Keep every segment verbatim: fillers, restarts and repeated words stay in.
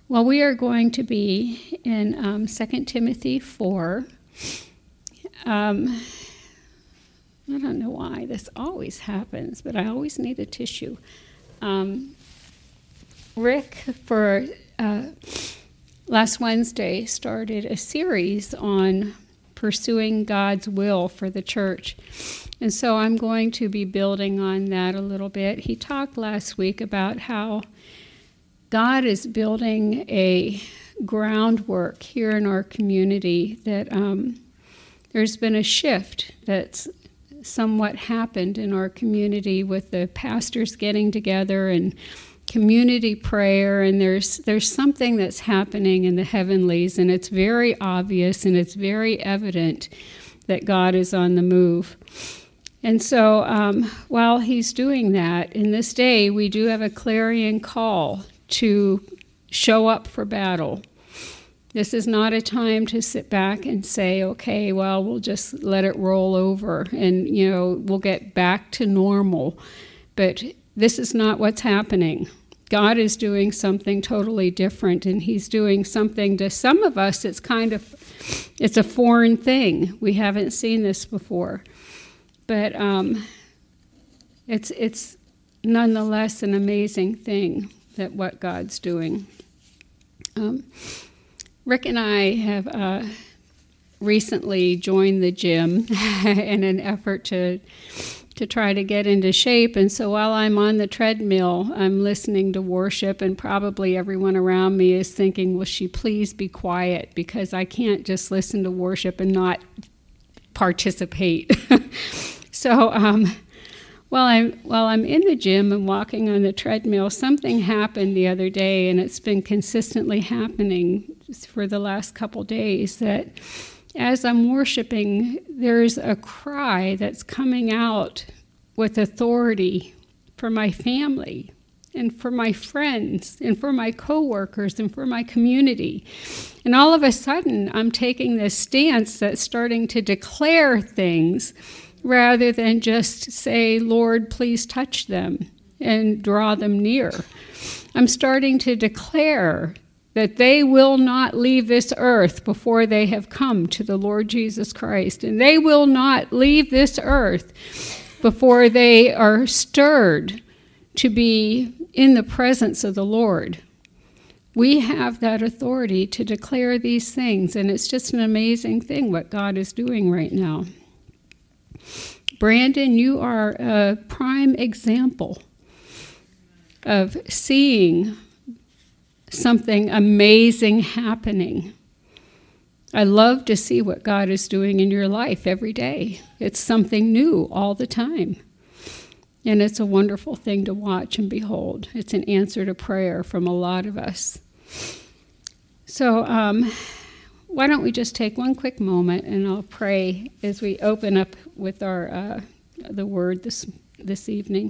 Well, we are going to be in um, Second Timothy four. Um, I don't know why this always happens, but I always need a tissue. Um, Rick, for uh, last Wednesday, started a series on pursuing God's will for the church. And so I'm going to be building on that a little bit. He talked last week about how God is building a groundwork here in our community, that um, there's been a shift that's somewhat happened in our community with the pastors getting together and community prayer, and there's there's something that's happening in the heavenlies, and it's very obvious and it's very evident that God is on the move. And so um, while he's doing that, in this day we do have a clarion call to show up for battle. This is not a time to sit back and say, okay, well, we'll just let it roll over and, you know, we'll get back to normal. But this is not what's happening. God is doing something totally different, and he's doing something to some of us, it's kind of, it's a foreign thing. We haven't seen this before. But um, it's it's nonetheless an amazing thing that what God's doing. Um, Rick and I have uh, recently joined the gym in an effort to to try to get into shape. And so while I'm on the treadmill, I'm listening to worship, and probably everyone around me is thinking, will she please be quiet, because I can't just listen to worship and not participate. so um, while I'm while I'm in the gym and walking on the treadmill, something happened the other day, and it's been consistently happening for the last couple days, that as I'm worshiping, there's a cry that's coming out with authority for my family and for my friends and for my coworkers and for my community. And all of a sudden, I'm taking this stance that's starting to declare things rather than just say, Lord, please touch them and draw them near. I'm starting to declare that they will not leave this earth before they have come to the Lord Jesus Christ. And they will not leave this earth before they are stirred to be in the presence of the Lord. We have that authority to declare these things, and it's just an amazing thing what God is doing right now. Brandon, you are a prime example of seeing something amazing happening. I love to see what God is doing in your life every day. It's something new all the time. And it's a wonderful thing to watch and behold. It's an answer to prayer from a lot of us. So um, why don't we just take one quick moment, and I'll pray as we open up with our uh, the word this this evening.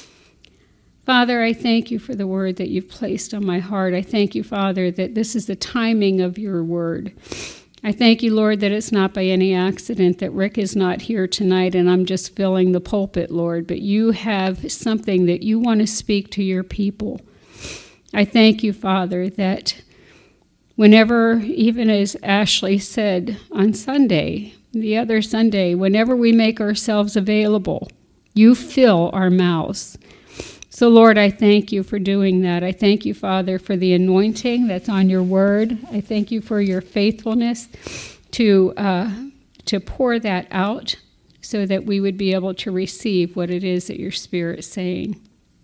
Father, I thank you for the word that you've placed on my heart. I thank you, Father, that this is the timing of your word. I thank you, Lord, that it's not by any accident that Rick is not here tonight and I'm just filling the pulpit, Lord, but you have something that you want to speak to your people. I thank you, Father, that whenever, even as Ashley said on Sunday, the other Sunday, whenever we make ourselves available, you fill our mouths. So, Lord, I thank you for doing that. I thank you, Father, for the anointing that's on your word. I thank you for your faithfulness to uh, to pour that out so that we would be able to receive what it is that your Spirit is saying.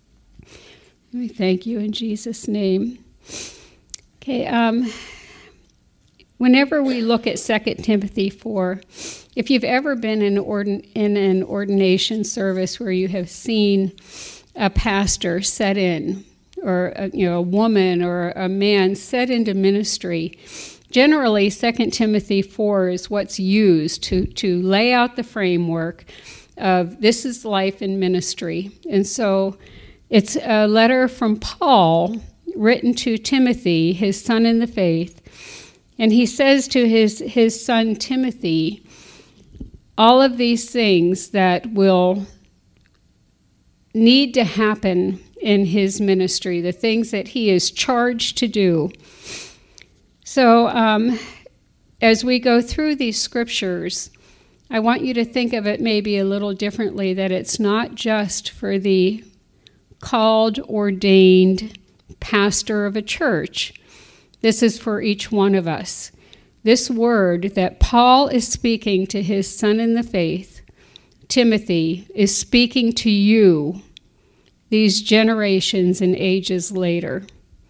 We thank you in Jesus' name. Okay, um, whenever we look at Second Timothy four, if you've ever been in, ordin- in an ordination service where you have seen a pastor set in, or a, you know, a woman or a man set into ministry, generally Second Timothy four is what's used to, to lay out the framework of this is life in ministry. And so it's a letter from Paul written to Timothy, his son in the faith, and he says to his, his son Timothy, all of these things that will need to happen in his ministry, the things that he is charged to do. So um, as we go through these scriptures, I want you to think of it maybe a little differently, that it's not just for the called, ordained pastor of a church. This is for each one of us. This word that Paul is speaking to his son in the faith, Timothy, is speaking to you these generations and ages later.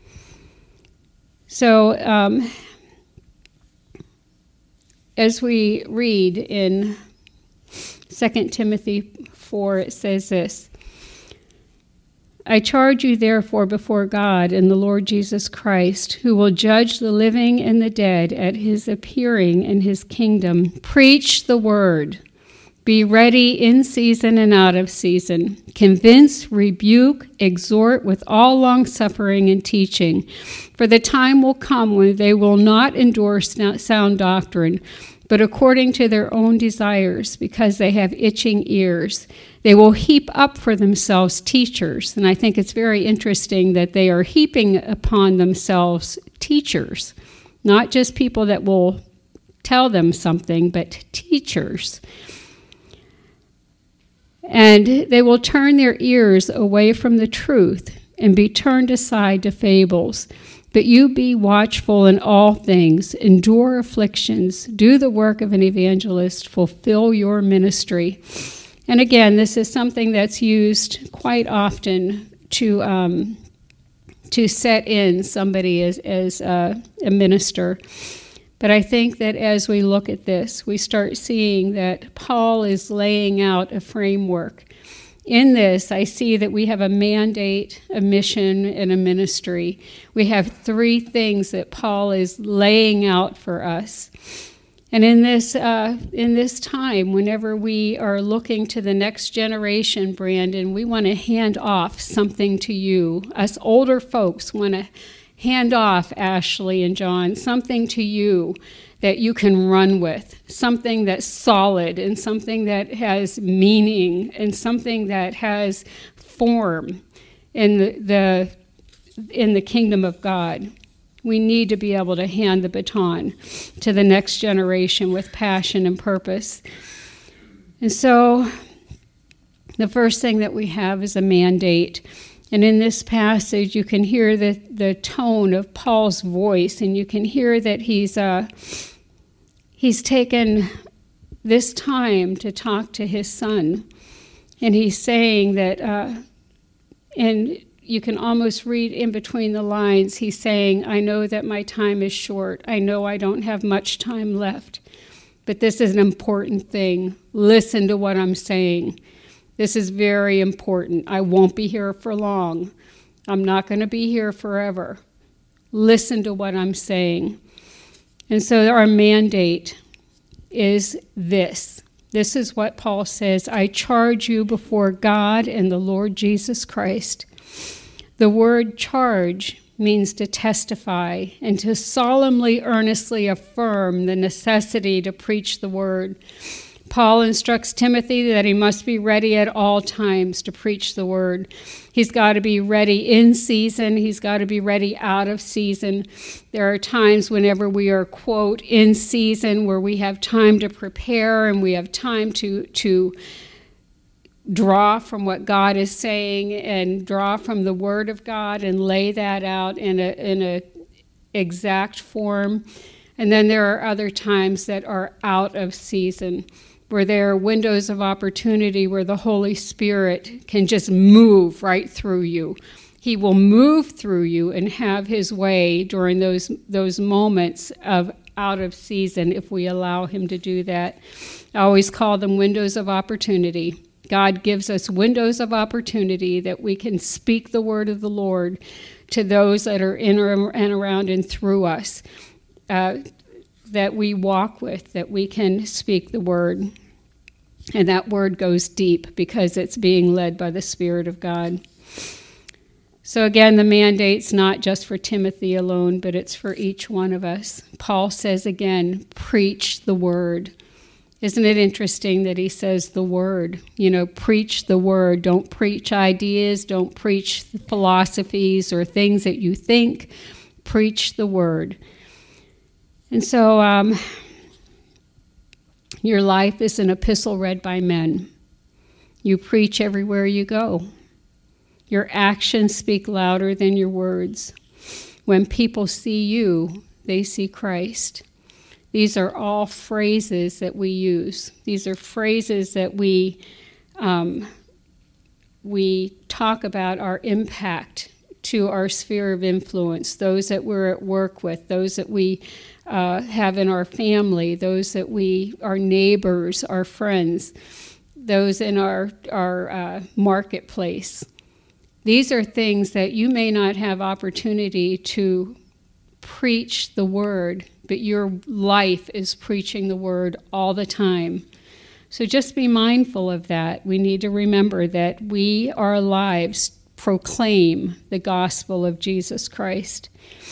So, um, as we read in Second Timothy four, it says this: I charge you therefore before God and the Lord Jesus Christ, who will judge the living and the dead at his appearing in his kingdom. Preach the word. Be ready in season and out of season. Convince, rebuke, exhort with all longsuffering and teaching. For the time will come when they will not endure sound doctrine, but according to their own desires, because they have itching ears. They will heap up for themselves teachers. And I think it's very interesting that they are heaping upon themselves teachers, not just people that will tell them something, but teachers. And they will turn their ears away from the truth and be turned aside to fables. But you be watchful in all things, endure afflictions, do the work of an evangelist, fulfill your ministry. And again, this is something that's used quite often to um, to set in somebody as, as a, a minister. But I think that as we look at this, we start seeing that Paul is laying out a framework. In this, I see that we have a mandate, a mission, and a ministry. We have three things that Paul is laying out for us. And in this uh, in this time, whenever we are looking to the next generation, Brandon, we want to hand off something to you. Us older folks want to hand off, Ashley and John, something to you that you can run with, something that's solid and something that has meaning and something that has form in the, the in the kingdom of God. We need to be able to hand the baton to the next generation with passion and purpose. And so the first thing that we have is a mandate. And in this passage, you can hear the, the tone of Paul's voice, and you can hear that he's uh, he's taken this time to talk to his son. And he's saying that, uh, and you can almost read in between the lines, he's saying, I know that my time is short. I know I don't have much time left. But this is an important thing. Listen to what I'm saying. This is very important. I won't be here for long. I'm not going to be here forever. Listen to what I'm saying. And so our mandate is this. This is what Paul says. I charge you before God and the Lord Jesus Christ. The word charge means to testify and to solemnly, earnestly affirm the necessity to preach the word. Paul instructs Timothy that he must be ready at all times to preach the word. He's got to be ready in season. He's got to be ready out of season. There are times whenever we are, quote, in season, where we have time to prepare and we have time to, to draw from what God is saying and draw from the word of God and lay that out in a, in a exact form. And then there are other times that are out of season, where there are windows of opportunity where the Holy Spirit can just move right through you. He will move through you and have his way during those those moments of out of season if we allow him to do that. I always call them windows of opportunity. God gives us windows of opportunity that we can speak the word of the Lord to those that are in and around and through us. Uh, that we walk with, that we can speak the word. And that word goes deep because it's being led by the Spirit of God. So again, the mandate's not just for Timothy alone, but it's for each one of us. Paul says again, preach the word. Isn't it interesting that he says the word? You know, preach the word. Don't preach ideas. Don't preach philosophies or things that you think. Preach the word. And so um, your life is an epistle read by men. You preach everywhere you go. Your actions speak louder than your words. When people see you, they see Christ. These are all phrases that we use. These are phrases that we um, we talk about our impact to our sphere of influence, those that we're at work with, those that we uh, have in our family, those that we, our neighbors, our friends, those in our, our uh, marketplace. These are things that you may not have opportunity to preach the word, but your life is preaching the word all the time. So just be mindful of that. We need to remember that we, our lives, proclaim the gospel of Jesus Christ.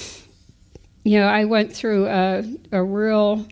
You know, I went through a, a real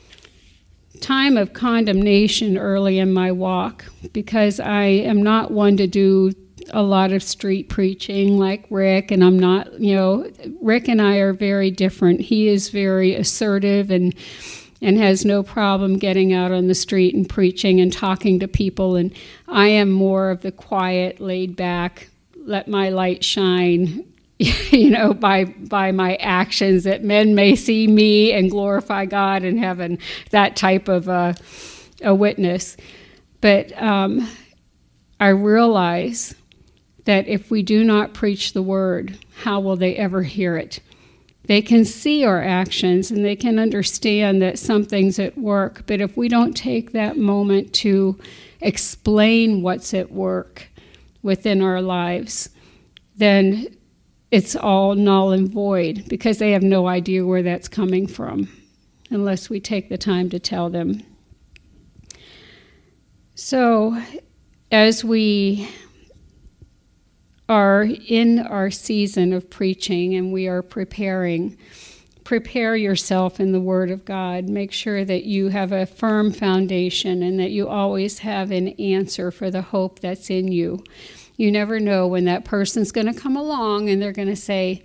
time of condemnation early in my walk because I am not one to do a lot of street preaching like Rick, and I'm not, you know, Rick and I are very different. He is very assertive and and has no problem getting out on the street and preaching and talking to people, and I am more of the quiet, laid back, let my light shine, you know, by by my actions, that men may see me and glorify God in heaven, that type of uh, a witness. But um, I realize that if we do not preach the word, how will they ever hear it? They can see our actions and they can understand that something's at work, but if we don't take that moment to explain what's at work within our lives, then it's all null and void because they have no idea where that's coming from unless we take the time to tell them. So as we are in our season of preaching and we are preparing, prepare yourself in the Word of God. Make sure that you have a firm foundation and that you always have an answer for the hope that's in you. You never know when that person's going to come along and they're going to say,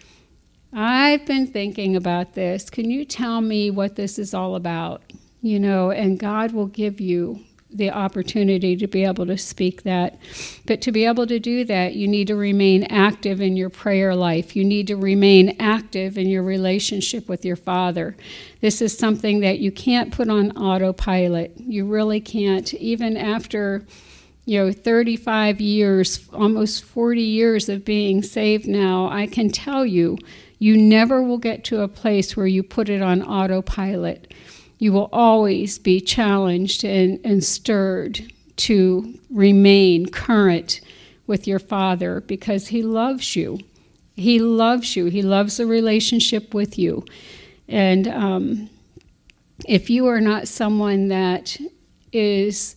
I've been thinking about this. Can you tell me what this is all about? You know, and God will give you the opportunity to be able to speak that. But to be able to do that, you need to remain active in your prayer life. You need to remain active in your relationship with your Father. This is something that you can't put on autopilot. You really can't. Even after, you know, thirty-five years, almost forty years of being saved now, I can tell you, you never will get to a place where you put it on autopilot. You will always be challenged and, and stirred to remain current with your Father because He loves you. He loves you. He loves the relationship with you. And um, if you are not someone that is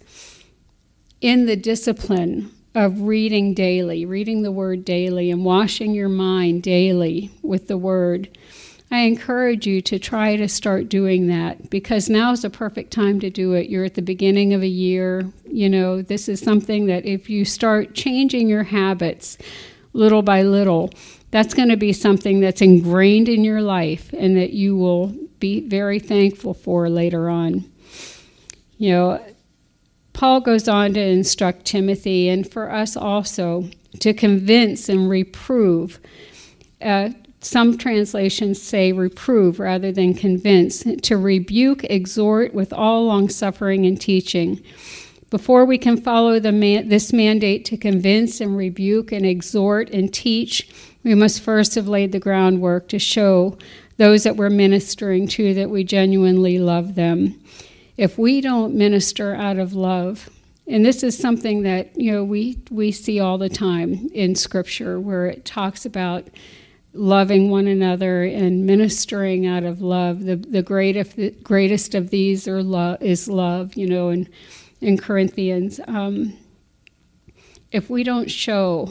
in the discipline of reading daily, reading the Word daily, and washing your mind daily with the Word, I encourage you to try to start doing that because now is the perfect time to do it. You're at the beginning of a year. You know, this is something that if you start changing your habits little by little, that's going to be something that's ingrained in your life and that you will be very thankful for later on. You know, Paul goes on to instruct Timothy, and for us also, to convince and reprove. Uh, Some translations say reprove rather than convince, to rebuke, exhort with all long-suffering and teaching. Before we can follow the man, this mandate to convince and rebuke and exhort and teach, we must first have laid the groundwork to show those that we're ministering to that we genuinely love them. If we don't minister out of love, and this is something that, you know, we, we see all the time in Scripture where it talks about loving one another and ministering out of love. The the greatest the greatest of these are love is love, you know, in, in Corinthians. Um, if we don't show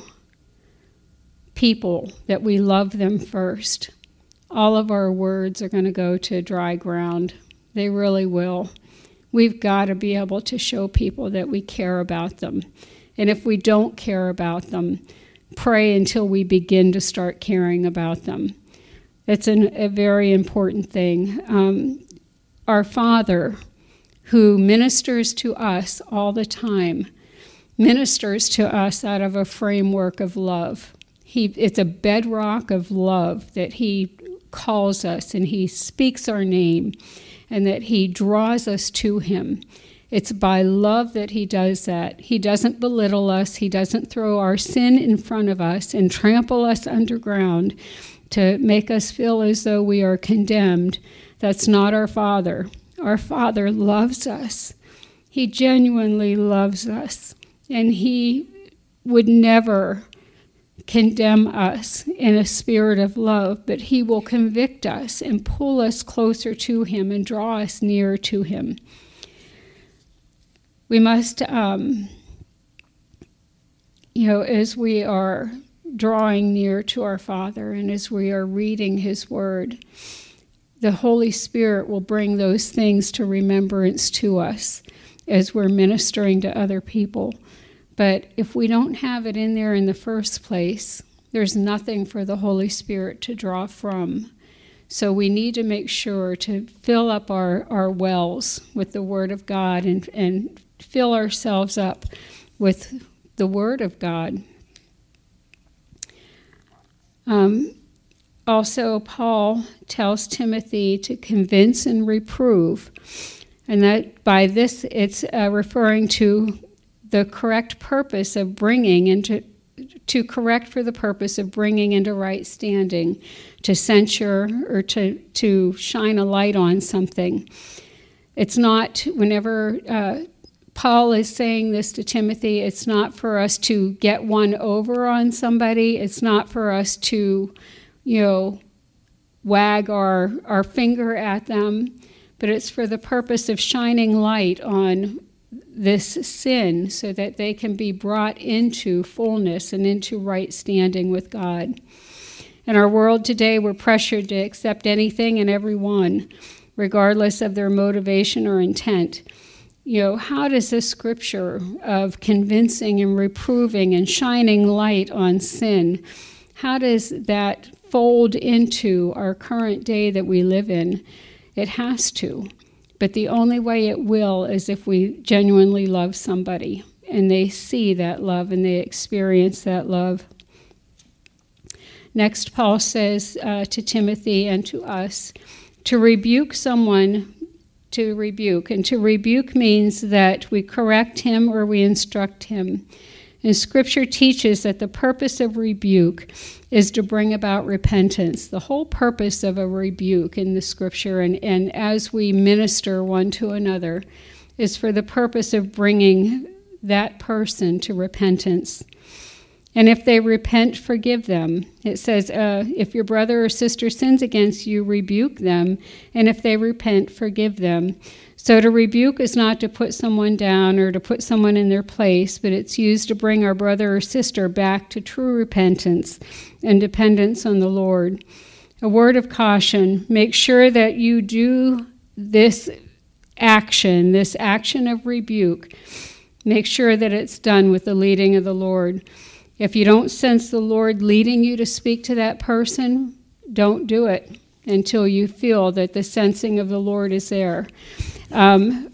people that we love them first, all of our words are going to go to dry ground. They really will. we've got to be able to show people that we care about them. And if we don't care about them, pray until we begin to start caring about them. That's an, a very important thing. Um, our Father, who ministers to us all the time, ministers to us out of a framework of love. He, it's a bedrock of love that he calls us, and he speaks our name, and that he draws us to him. It's by love that he does that. He doesn't belittle us. He doesn't throw our sin in front of us and trample us underground to make us feel as though we are condemned. That's not our Father. Our Father loves us. He genuinely loves us. And he would never condemn us in a spirit of love, but he will convict us and pull us closer to him and draw us nearer to him. We must, um, you know, as we are drawing near to our Father and as we are reading his word, the Holy Spirit will bring those things to remembrance to us as we're ministering to other people. But if we don't have it in there in the first place, there's nothing for the Holy Spirit to draw from. So we need to make sure to fill up our, our wells with the Word of God and, and fill ourselves up with the Word of God. Um, also, Paul tells Timothy to convince and reprove. And that by this, it's uh, referring to the correct purpose of bringing into, to correct for the purpose of bringing into right standing, to censure or to, to shine a light on something. It's not, whenever uh, Paul is saying this to Timothy, it's not for us to get one over on somebody. It's not for us to, you know, wag our, our finger at them, but it's for the purpose of shining light on this sin so that they can be brought into fullness and into right standing with God. In our world today, we're pressured to accept anything and everyone, regardless of their motivation or intent. You know, how does this scripture of convincing and reproving and shining light on sin, how does that fold into our current day that we live in? It has to. But the only way it will is if we genuinely love somebody and they see that love and they experience that love. Next, Paul says uh, to Timothy and to us to rebuke someone, to rebuke. And to rebuke means that we correct him or we instruct him. And Scripture teaches that the purpose of rebuke is to bring about repentance. The whole purpose of a rebuke in the Scripture, and, and as we minister one to another, is for the purpose of bringing that person to repentance. And if they repent, forgive them. It says, uh, if your brother or sister sins against you, rebuke them. And if they repent, forgive them. So to rebuke is not to put someone down or to put someone in their place, but it's used to bring our brother or sister back to true repentance and dependence on the Lord. A word of caution: make sure that you do this action, this action of rebuke. Make sure that it's done with the leading of the Lord. If you don't sense the Lord leading you to speak to that person, don't do it until you feel that the sensing of the Lord is there. Um,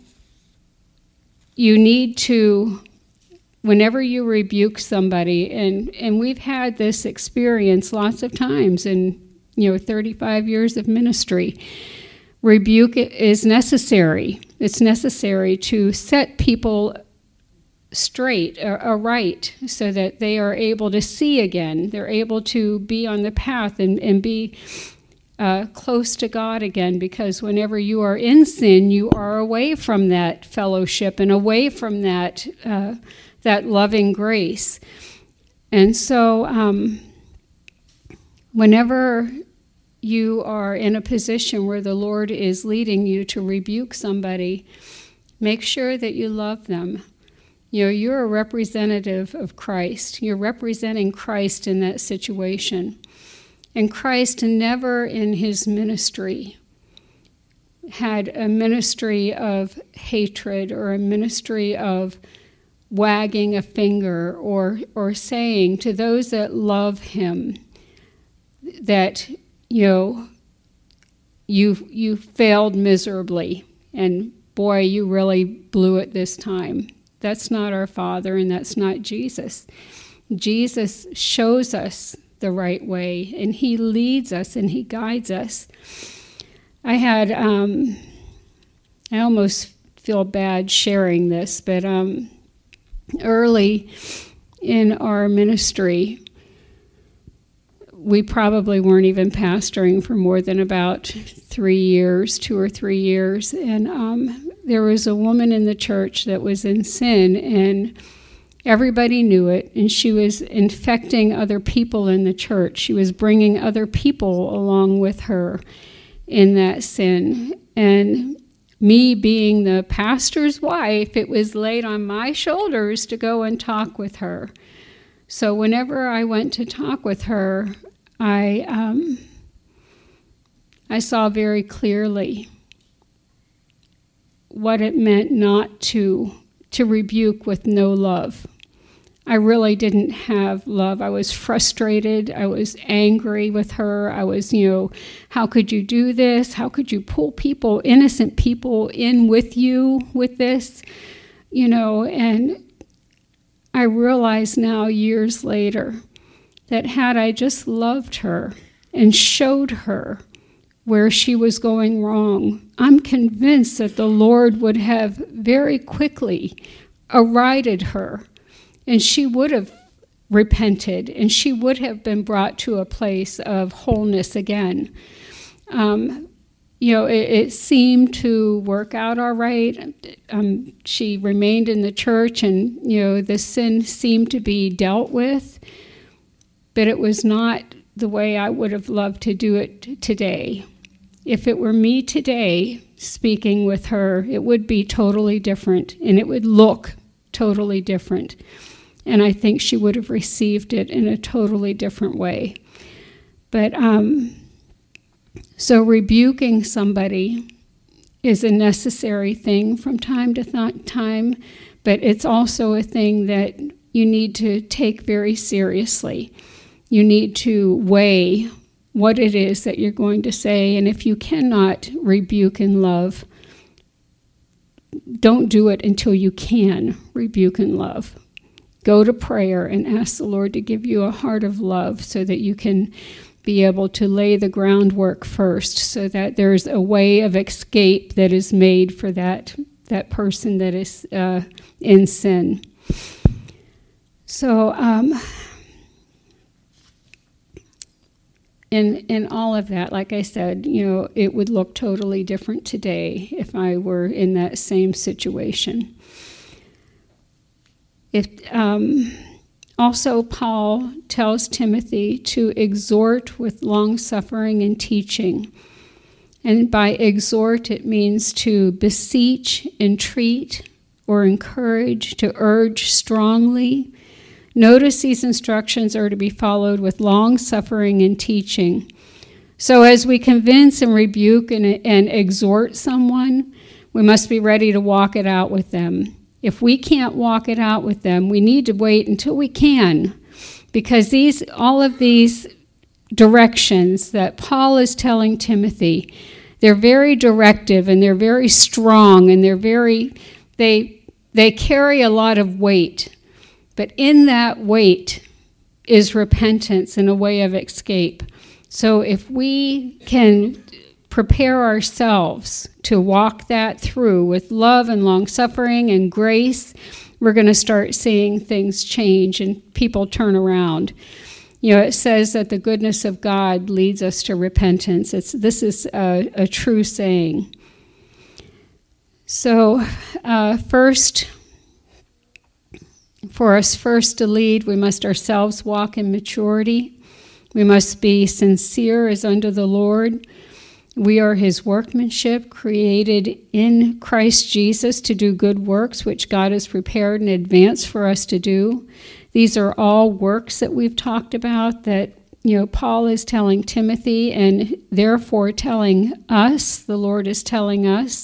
you need to, whenever you rebuke somebody, and, and we've had this experience lots of times in, you know, thirty-five years of ministry, rebuke is necessary. It's necessary to set people straight or, or right so that they are able to see again. They're able to be on the path and, and be Uh, close to God again, because whenever you are in sin, you are away from that fellowship and away from that uh, that loving grace. And so um, whenever you are in a position where the Lord is leading you to rebuke somebody, make sure that you love them. You know, you're a representative of Christ. You're representing Christ in that situation. And Christ never in his ministry had a ministry of hatred or a ministry of wagging a finger or or saying to those that love him that, you know, you you failed miserably and boy, you really blew it this time. That's not our Father and that's not Jesus. Jesus shows us the right way and he leads us and he guides us. I had, um, I almost feel bad sharing this, but um, early in our ministry, we probably weren't even pastoring for more than about three years, two or three years, and um, there was a woman in the church that was in sin, and everybody knew it, and she was infecting other people in the church. She was bringing other people along with her in that sin. And me being the pastor's wife, it was laid on my shoulders to go and talk with her. So whenever I went to talk with her, I um, I saw very clearly what it meant not to to rebuke with no love. I really didn't have love. I was frustrated. I was angry with her. I was, you know, how could you do this? How could you pull people, innocent people, in with you with this? You know, and I realize now, years later, that had I just loved her and showed her where she was going wrong, I'm convinced that the Lord would have very quickly arighted her. And she would have repented, and she would have been brought to a place of wholeness again. Um, you know, it, it seemed to work out all right. Um, she remained in the church, and, you know, the sin seemed to be dealt with, but it was not the way I would have loved to do it today. If it were me today speaking with her, it would be totally different, and it would look totally different. And I think she would have received it in a totally different way. But um, so rebuking somebody is a necessary thing from time to th- time, but it's also a thing that you need to take very seriously. You need to weigh what it is that you're going to say, and if you cannot rebuke in love, don't do it until you can rebuke in love. Go to prayer and ask the Lord to give you a heart of love so that you can be able to lay the groundwork first so that there's a way of escape that is made for that, that person that is uh, in sin. So um, in, in all of that, like I said, you know, it would look totally different today if I were in that same situation. If um, also Paul tells Timothy to exhort with long-suffering and teaching. And by exhort, it means to beseech, entreat, or encourage, to urge strongly. Notice these instructions are to be followed with long-suffering and teaching. So as we convince and rebuke and, and exhort someone, we must be ready to walk it out with them. If we can't walk it out with them, we need to wait until we can, because these, all of these directions that Paul is telling Timothy, they're very directive and they're very strong and they're very, they, they carry a lot of weight. But in that weight is repentance and a way of escape. So if we can prepare ourselves to walk that through with love and long-suffering and grace, we're going to start seeing things change and people turn around. You know, it says that the goodness of God leads us to repentance. It's, this is a, a true saying. So uh, first, for us first to lead, we must ourselves walk in maturity. We must be sincere as unto the Lord. We are his workmanship, created in Christ Jesus to do good works, which God has prepared in advance for us to do. These are all works that we've talked about that you know, Paul is telling Timothy, and therefore telling us, the Lord is telling us,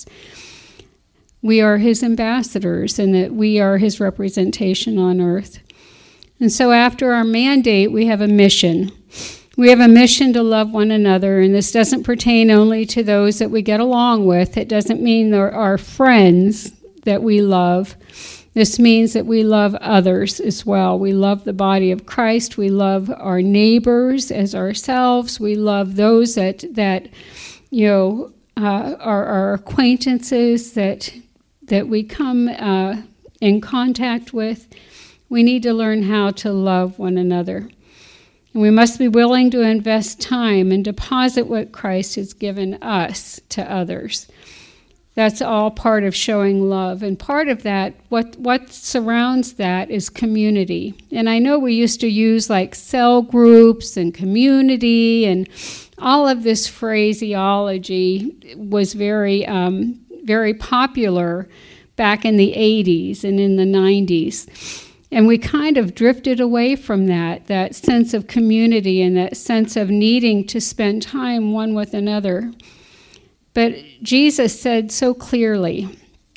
we are his ambassadors and that we are his representation on earth. And so after our mandate, we have a mission. We have a mission to love one another, and this doesn't pertain only to those that we get along with. It doesn't mean they're our friends that we love. This means that we love others as well. We love the body of Christ. We love our neighbors as ourselves. We love those that, that you know, uh, are our acquaintances that that we come uh, in contact with. We need to learn how to love one another. And we must be willing to invest time and deposit what Christ has given us to others. That's all part of showing love. And part of that, what, what surrounds that is community. And I know we used to use like cell groups and community, and all of this phraseology was very, um, very popular back in the eighties and in the nineties. And we kind of drifted away from that, that sense of community and that sense of needing to spend time one with another. But Jesus said so clearly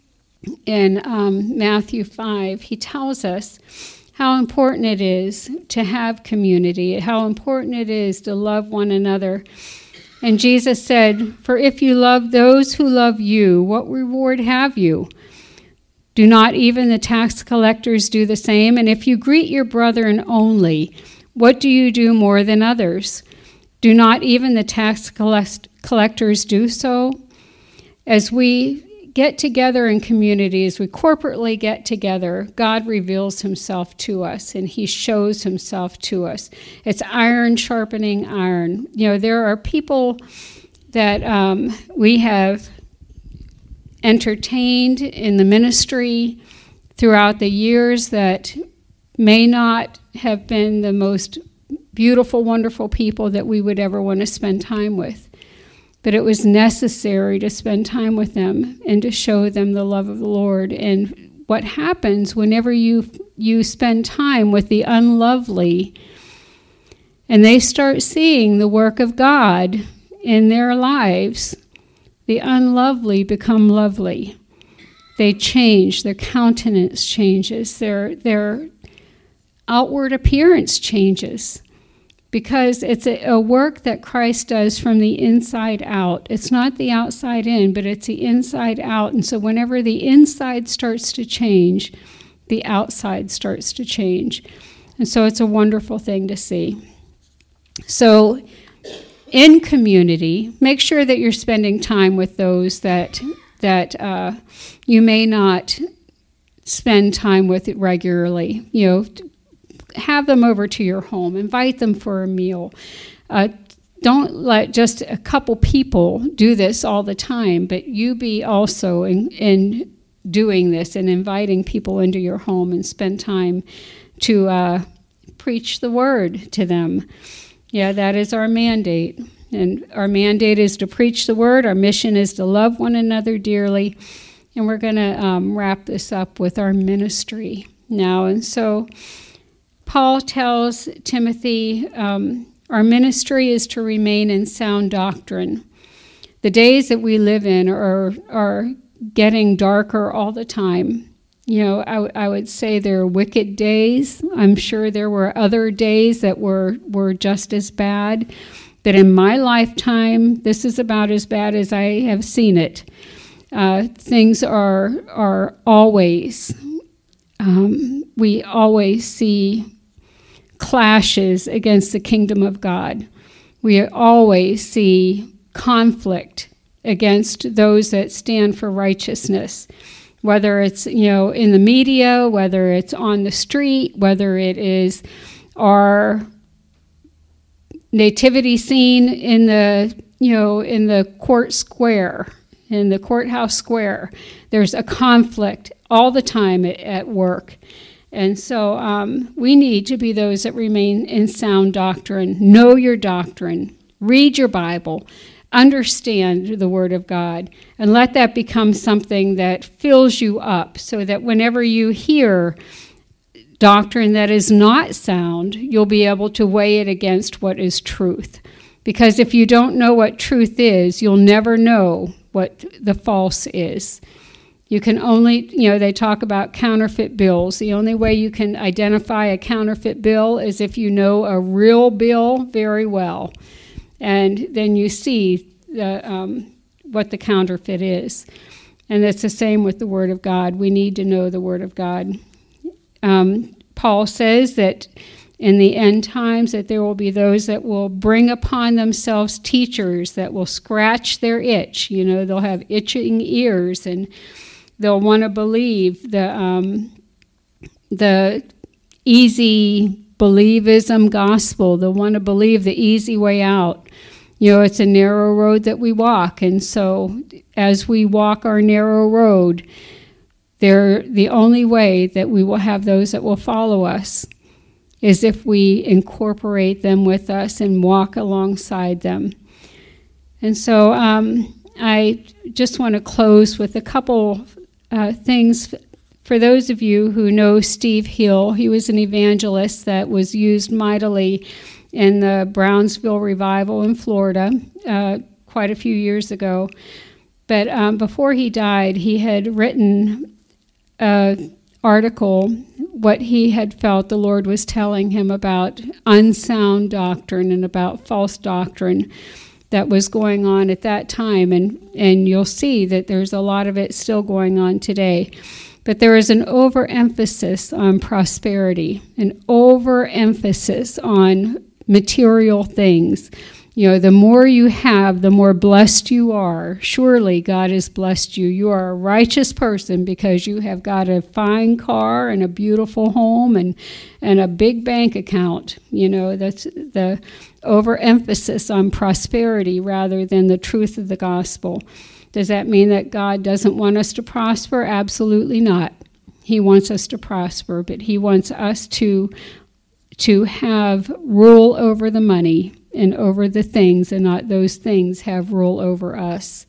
in um, Matthew five, he tells us how important it is to have community, how important it is to love one another. And Jesus said, "For if you love those who love you, what reward have you? Do not even the tax collectors do the same? And if you greet your brethren only, what do you do more than others? Do not even the tax collect- collectors do so?" As we get together in community, as we corporately get together, God reveals himself to us, and he shows himself to us. It's iron sharpening iron. You know, there are people that um, we have entertained in the ministry throughout the years that may not have been the most beautiful, wonderful people that we would ever want to spend time with. But it was necessary to spend time with them and to show them the love of the Lord. And what happens whenever you you spend time with the unlovely and they start seeing the work of God in their lives, the unlovely become lovely. They change, their countenance changes, their their outward appearance changes. Because it's a, a work that Christ does from the inside out. It's not the outside in, but it's the inside out. And so whenever the inside starts to change, the outside starts to change. And so it's a wonderful thing to see. So in community, make sure that you're spending time with those that, that uh, you may not spend time with regularly. You know, have them over to your home. Invite them for a meal. Uh, don't let just a couple people do this all the time, but you be also in, in doing this and inviting people into your home and spend time to uh, preach the word to them. Yeah, that is our mandate. And our mandate is to preach the word. Our mission is to love one another dearly. And we're going to um, wrap this up with our ministry now. And so Paul tells Timothy, um, our ministry is to remain in sound doctrine. The days that we live in are are getting darker all the time. You know, I, I would say there are wicked days. I'm sure there were other days that were, were just as bad. But in my lifetime, this is about as bad as I have seen it. Uh, things are, are always, um, we always see clashes against the kingdom of God. We always see conflict against those that stand for righteousness, whether it's, you know, in the media, whether it's on the street, whether it is our nativity scene in the, you know, in the court square, in the courthouse square. There's a conflict all the time at, at work. And so um, we need to be those that remain in sound doctrine. Know your doctrine. Read your Bible. Understand the Word of God. And let that become something that fills you up so that whenever you hear doctrine that is not sound, you'll be able to weigh it against what is truth. Because if you don't know what truth is, you'll never know what the false is. You can only, you know, they talk about counterfeit bills. The only way you can identify a counterfeit bill is if you know a real bill very well. And then you see the, um, what the counterfeit is. And it's the same with the Word of God. We need to know the Word of God. Um, Paul says that in the end times that there will be those that will bring upon themselves teachers that will scratch their itch. You know, they'll have itching ears, and they'll want to believe the um, the easy believism gospel. They'll want to believe the easy way out. You know, it's a narrow road that we walk, and so as we walk our narrow road, they're the only way that we will have those that will follow us is if we incorporate them with us and walk alongside them. And so um, I just want to close with a couple uh, things. For those of you who know Steve Hill, he was an evangelist that was used mightily in the Brownsville revival in Florida uh, quite a few years ago. But um, before he died, he had written an article, what he had felt the Lord was telling him about unsound doctrine and about false doctrine that was going on at that time. And, and you'll see that there's a lot of it still going on today. But there is an overemphasis on prosperity, an overemphasis on material things. You know, the more you have, the more blessed you are. Surely God has blessed you. You are a righteous person because you have got a fine car and a beautiful home and, and a big bank account. You know, that's the overemphasis on prosperity rather than the truth of the gospel. Does that mean that God doesn't want us to prosper? Absolutely not. He wants us to prosper, but he wants us to, to have rule over the money and over the things, and not those things have rule over us.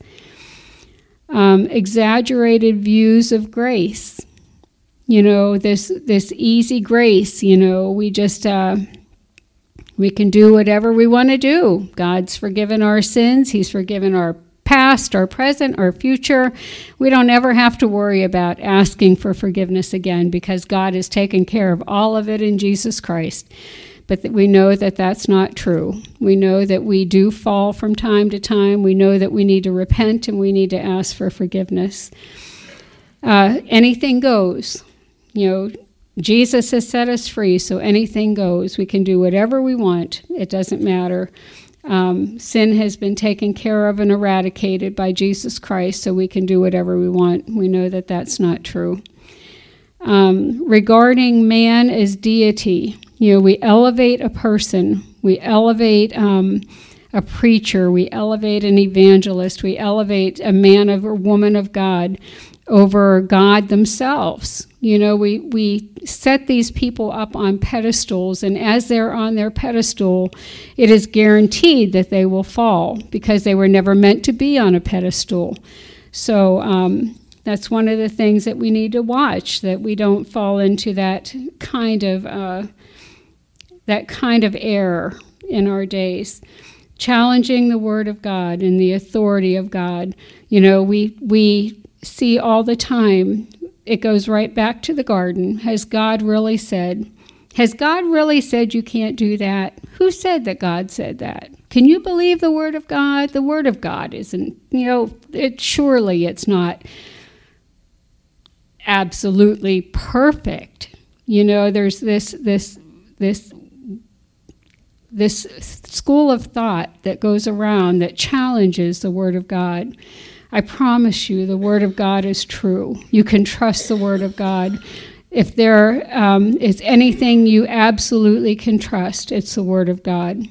Um, exaggerated views of grace. You know, this this easy grace, you know, we just, uh, we can do whatever we want to do. God's forgiven our sins. He's forgiven our past, our present, our future. We don't ever have to worry about asking for forgiveness again because God has taken care of all of it in Jesus Christ. But we know that that's not true. We know that we do fall from time to time. We know that we need to repent and we need to ask for forgiveness. Uh, anything goes. You know, Jesus has set us free, so anything goes. We can do whatever we want. It doesn't matter. Um, sin has been taken care of and eradicated by Jesus Christ, so we can do whatever we want. We know that that's not true. Um, regarding man as deity, you know, we elevate a person, we elevate um, a preacher, we elevate an evangelist, we elevate a man of or woman of God over God themselves. You know, we, we set these people up on pedestals, and as they're on their pedestal, it is guaranteed that they will fall because they were never meant to be on a pedestal. So um, that's one of the things that we need to watch, that we don't fall into that kind of uh, that kind of error in our days. Challenging the Word of God and the authority of God. You know, we we see all the time, it goes right back to the garden. Has God really said? Has God really said you can't do that? Who said that God said that? Can you believe the Word of God? The Word of God isn't, you know, it surely it's not absolutely perfect. You know, there's this this this this school of thought that goes around that challenges the Word of God. I promise you the Word of God is true. You can trust the Word of God. If there um, is anything you absolutely can trust, it's the Word of God.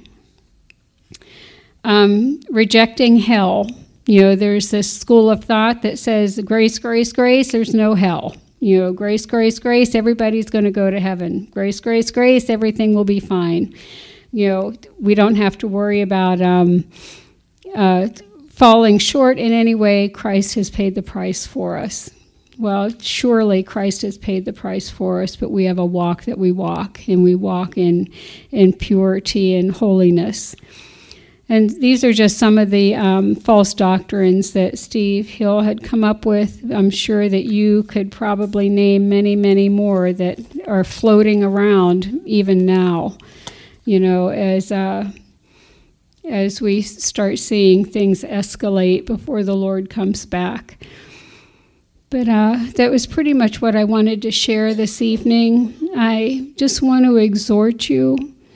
Um, rejecting hell. You know, there's this school of thought that says grace, grace, grace, there's no hell. You know, grace, grace, grace, everybody's going to go to heaven. Grace, grace, grace, everything will be fine. You know, we don't have to worry about um, uh, falling short in any way. Christ has paid the price for us. well, surely Christ has paid the price for us, but we have a walk that we walk, and we walk in, in purity and holiness. And these are just some of the um, false doctrines that Steve Hill had come up with. I'm sure that you could probably name many, many more that are floating around even now, you know, as uh, as we start seeing things escalate before the Lord comes back. But uh, that was pretty much what I wanted to share this evening. I just want to exhort you.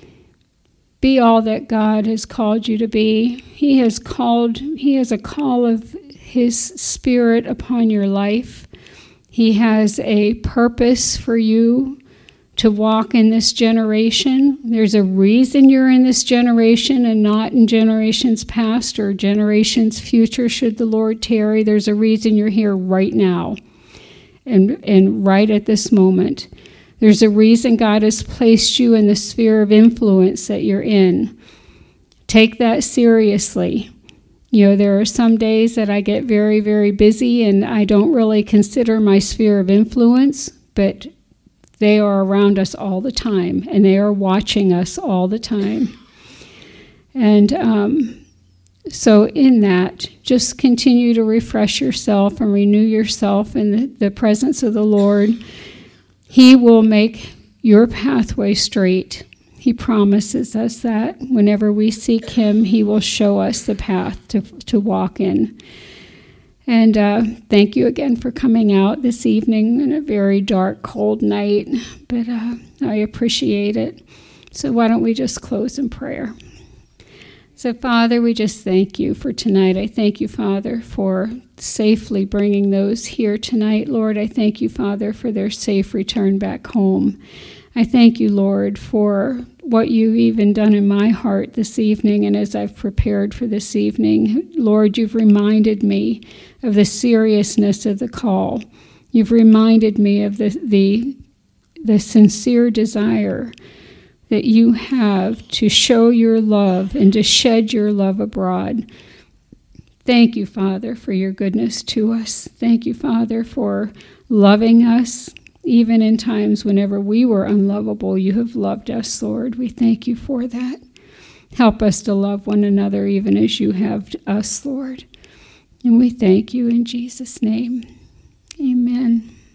Be all that God has called you to be. He has called, He has a call of His Spirit upon your life. He has a purpose for you to walk in this generation. There's a reason you're in this generation and not in generations past or generations future, should the Lord tarry. There's a reason you're here right now and, and right at this moment. There's a reason God has placed you in the sphere of influence that you're in. Take that seriously. You know, there are some days that I get very, very busy and I don't really consider my sphere of influence, but they are around us all the time, and they are watching us all the time. And um, so in that, just continue to refresh yourself and renew yourself in the, the presence of the Lord. He will make your pathway straight. He promises us that. Whenever we seek Him, He will show us the path to, to walk in. And uh, thank you again for coming out this evening on a very dark, cold night, but uh, I appreciate it. So why don't we just close in prayer? So, Father, we just thank you for tonight. I thank you, Father, for safely bringing those here tonight. Lord, I thank you, Father, for their safe return back home. I thank you, Lord, for what you've even done in my heart this evening, and as I've prepared for this evening. Lord, you've reminded me of the seriousness of the call. You've reminded me of the the, the sincere desire that you have to show your love and to shed your love abroad. Thank you, Father, for your goodness to us. Thank you, Father, for loving us. Even in times whenever we were unlovable, you have loved us, Lord. We thank you for that. Help us to love one another even as you have us, Lord. And we thank you in Jesus' name. Amen.